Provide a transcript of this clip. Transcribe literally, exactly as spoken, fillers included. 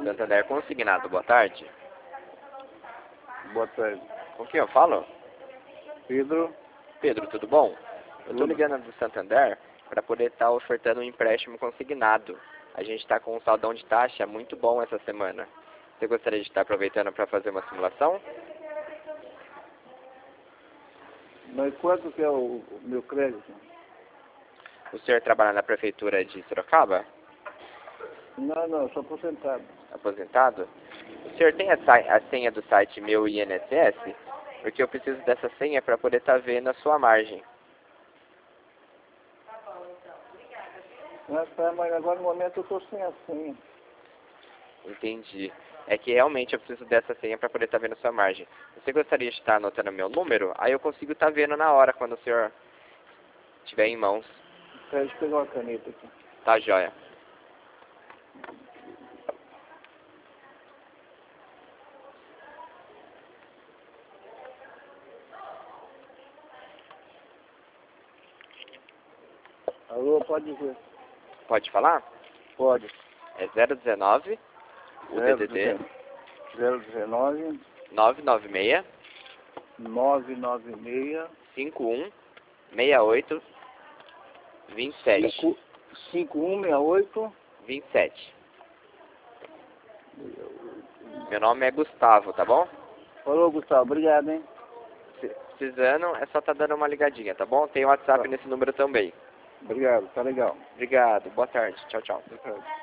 Santander Consignado, boa tarde. Boa tarde. Com quem eu falo? Pedro. Pedro, tudo bom? Eu tô Tudo. ligando do Santander para poder estar ofertando um empréstimo consignado. A gente está com um saldão de taxa muito bom essa semana. Você gostaria de estar aproveitando para fazer uma simulação? Mas quanto que é o, o meu crédito? O senhor trabalha na prefeitura de Sorocaba? Não, não, sou aposentado. Aposentado? O senhor tem a, sa- a senha do site Meu I N S S? Porque eu preciso dessa senha para poder estar vendo a sua margem. Mas, tá, mas agora no momento eu estou sem a senha. Entendi. É que realmente eu preciso dessa senha para poder estar vendo a sua margem. Você gostaria de estar anotando meu número? Aí eu consigo estar vendo na hora quando o senhor estiver em mãos. Peraí, deixa eu pegar uma caneta aqui. Tá, joia. Alô, pode dizer. Pode falar? Pode. É zero dezenove, o D D D, zero dezenove, nove nove seis, nove nove seis, cinco um seis oito, vinte e sete. cinco um seis oito. vinte e sete. Meu nome é Gustavo, tá bom? Falou, Gustavo. Obrigado, hein? Se precisando, é só estar dando uma ligadinha, tá bom? Tem WhatsApp Tá. nesse número também. Obrigado, tá legal. Obrigado, boa tarde. Tchau, tchau. Boa tarde.